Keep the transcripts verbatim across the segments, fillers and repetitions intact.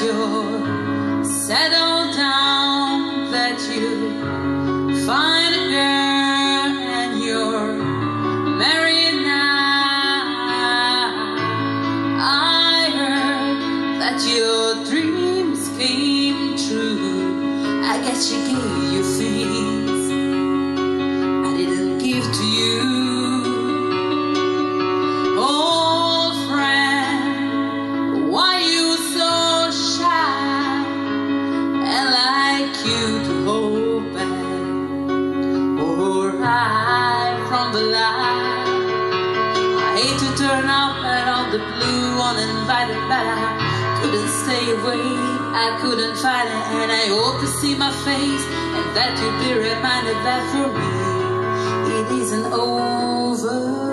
you're settled down, that you find a girl and you're married now. I heard that your dreams came true. I guess she gave you things I didn't give to you. Turn up out of the blue uninvited, but I couldn't stay away, I couldn't fight it, and I hope to see my face and that you'll be reminded that for me it isn't over.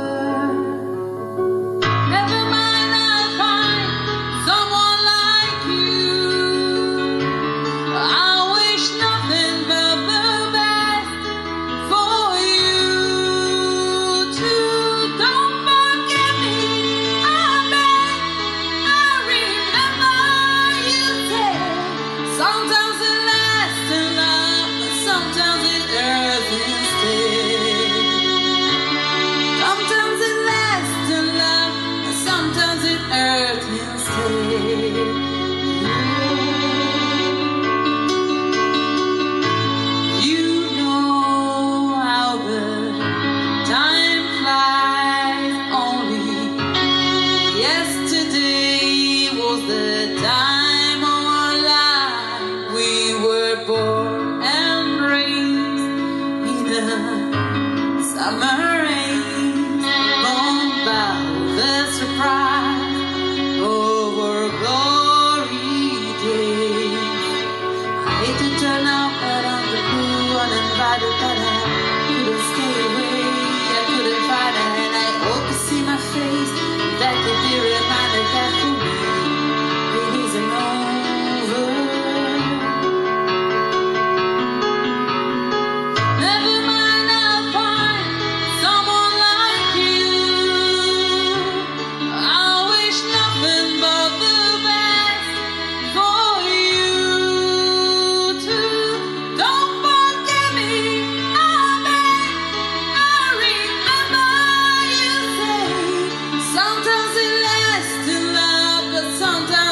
Summer rain, moaned about the surprise over glory days. I hate to turn up out on the blue uninvited, but I couldn't stay away, I couldn't fight it, and I hope to see my face, that could be reminded that for me it isn't over.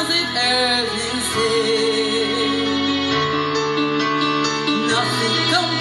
Nothing